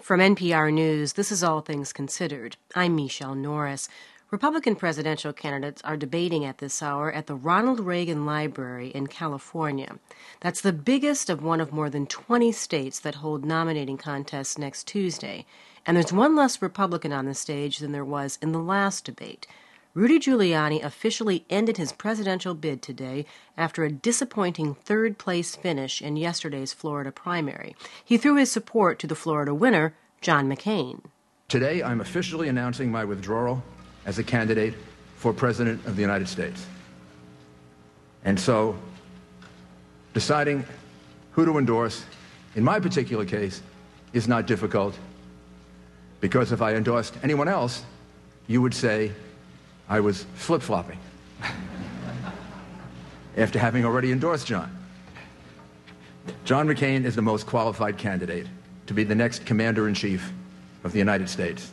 From NPR News, this is All Things Considered. I'm Michelle Norris. Republican presidential candidates are debating at this hour at the Ronald Reagan Library in California. That's the biggest of one of more than 20 states that hold nominating contests next Tuesday. And there's one less Republican on the stage than there was in the last debate. Rudy Giuliani officially ended his presidential bid today after a disappointing third-place finish in yesterday's Florida primary. He threw his support to the Florida winner, John McCain. Today, I'm officially announcing my withdrawal as a candidate for President of the United States. And so, deciding who to endorse, in my particular case, is not difficult, because if I endorsed anyone else, you would say I was flip-flopping after having already endorsed John. John McCain is the most qualified candidate to be the next Commander-in-Chief of the United States.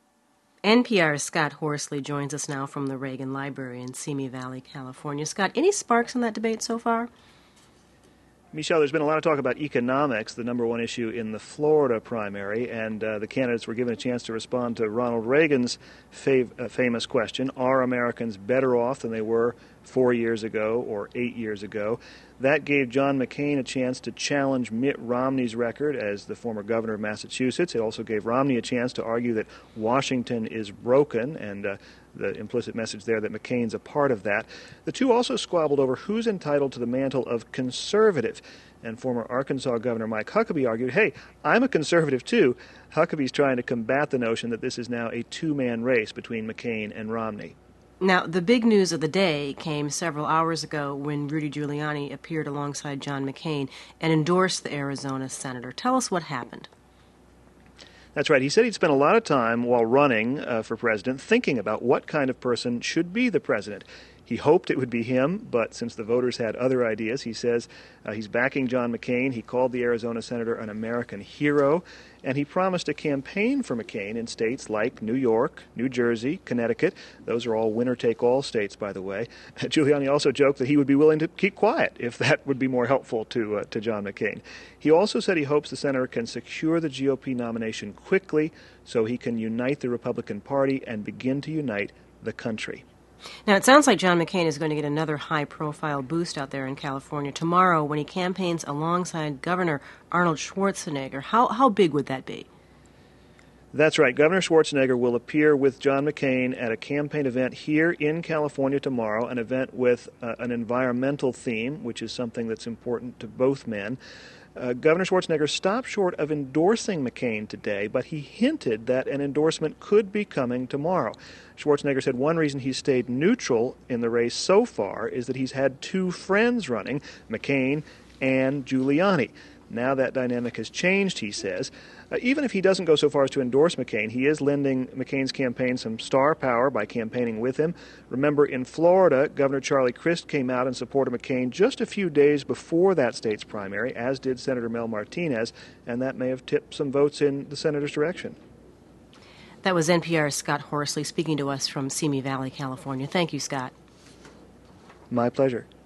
NPR's Scott Horsley joins us now from the Reagan Library in Simi Valley, California. Scott, any sparks in that debate so far? Michelle, there's been a lot of talk about economics, the number one issue in the Florida primary, and the candidates were given a chance to respond to Ronald Reagan's famous question, are Americans better off than they were 4 years ago or 8 years ago? That gave John McCain a chance to challenge Mitt Romney's record as the former governor of Massachusetts. It also gave Romney a chance to argue that Washington is broken, and the implicit message there that McCain's a part of that. The two also squabbled over who's entitled to the mantle of conservative. And former Arkansas Governor Mike Huckabee argued, hey, I'm a conservative too. Huckabee's trying to combat the notion that this is now a two-man race between McCain and Romney. Now, the big news of the day came several hours ago when Rudy Giuliani appeared alongside John McCain and endorsed the Arizona senator. Tell us what happened. That's right. He said he'd spent a lot of time while running for president thinking about what kind of person should be the president. He hoped it would be him, but since the voters had other ideas, he says he's backing John McCain. He called the Arizona senator an American hero, and he promised a campaign for McCain in states like New York, New Jersey, Connecticut. Those are all winner-take-all states, by the way. Giuliani also joked that he would be willing to keep quiet if that would be more helpful to John McCain. He also said he hopes the senator can secure the GOP nomination quickly so he can unite the Republican Party and begin to unite the country. Now, it sounds like John McCain is going to get another high-profile boost out there in California tomorrow when he campaigns alongside Governor Arnold Schwarzenegger. How big would that be? That's right. Governor Schwarzenegger will appear with John McCain at a campaign event here in California tomorrow, an event with an environmental theme, which is something that's important to both men. Governor Schwarzenegger stopped short of endorsing McCain today, but he hinted that an endorsement could be coming tomorrow. Schwarzenegger said one reason he's stayed neutral in the race so far is that he's had two friends running, McCain and Giuliani. Now that dynamic has changed, he says. Even if he doesn't go so far as to endorse McCain, he is lending McCain's campaign some star power by campaigning with him. Remember, in Florida, Governor Charlie Crist came out in support of McCain just a few days before that state's primary, as did Senator Mel Martinez, and that may have tipped some votes in the senator's direction. That was NPR's Scott Horsley speaking to us from Simi Valley, California. Thank you, Scott. My pleasure.